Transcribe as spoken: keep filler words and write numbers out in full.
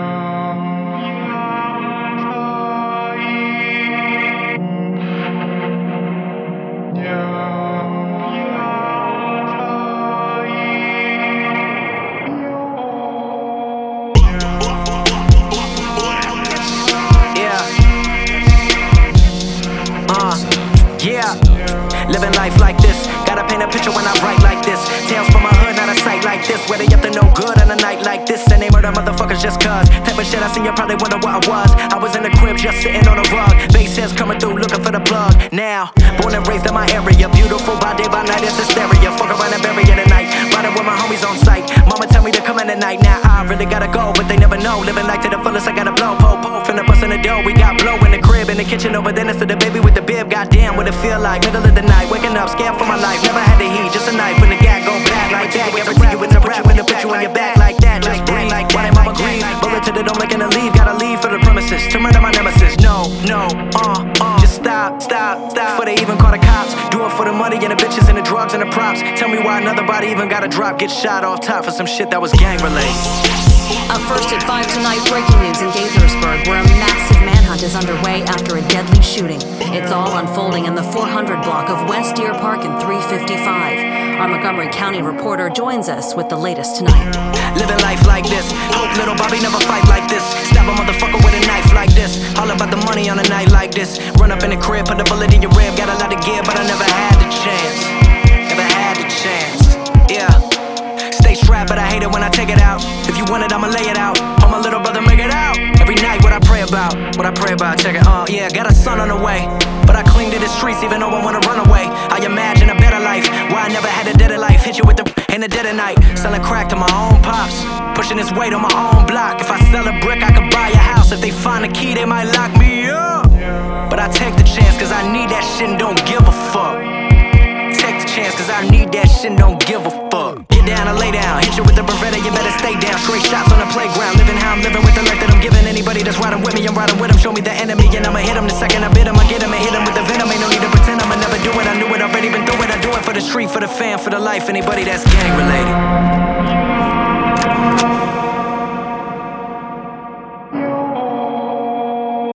Yeah, living life like this. Gotta paint a picture when I write like this. Tales from my hood, not a sight like this. Where they up to no good on a night like this. And they murder motherfuckers just cuz. Type of shit I seen, you probably wonder what I was. I was in the crib just sitting on a rug. Bass heads coming through looking for the plug. Now, born and raised in my area. Beautiful by day, by night, it's hysteria. Fuck around and bury it at night. Riding with my homies on sight. Mama tell me to come in at night. Now I really gotta go, but they never know. Living life to the fullest, I gotta blow. Po, po, finna bust in the dough. We got blow in the crib, in the kitchen over there next to the baby with the bib. Goddamn, what it feel like. Middle of the night, waking up, scared for my life. Never had the heat, just a knife when the gag go black like that. Everything you in the rap, when the put you on your back like that. Just breathe, like why they mama grieve. Bullet to the dome, looking to leave. Gotta leave for the premises to murder my nemesis. No, no, uh, uh. Just stop, stop, stop. Before they even call the cops. Do it for the money and the bitches and the drugs and the props. Tell me why another body even got a drop. Get shot off top for some shit that was gang related. Up first at five tonight, breaking news in Gaithersburg, where a massive manhunt is underway after a deadly shooting. It's all unfolding in the four hundred block of West Deer Park and three fifty-five. Our Montgomery County reporter joins us with the latest tonight. Living life like this. Hope little Bobby never fight like this. Stab a motherfucker with a knife like this. All about the money on a night like this. Run up in the crib, put a bullet in your rib. Got a lot of gear, but I never had the chance. Never had the chance. Yeah. Stay strapped, but I hate it when I take it out. If you want it, I'ma lay it out. Oh, my little brother, make it out. Every night, what I pray about, what I pray about, check it. Uh, yeah, got a son on the way, but I cling to the streets even though I wanna run away. I imagine a better life, why I never had a deader life. Hit you with the in the dead of night, selling crack to my own pops, pushing this weight on my own block. If I sell a brick, I could buy a house. If they find a key, they might lock me up. But I take the chance, cause I need that shit and don't give a fuck. Take the chance, cause I need that shit and don't give a fuck. Get down and lay down, hit you with the Beretta, you better stay down. Straight shots on the playground, living how I'm living with the life that I'm giving. Anybody that's riding with me, I'm riding with them. Show me the enemy and I'ma hit them. The second I bid him, I get him and hit him with the venom. Ain't no need to pretend I'ma never do it. I knew it, already been through it. I do it for the street, for the fam, for the life. Anybody that's gang related.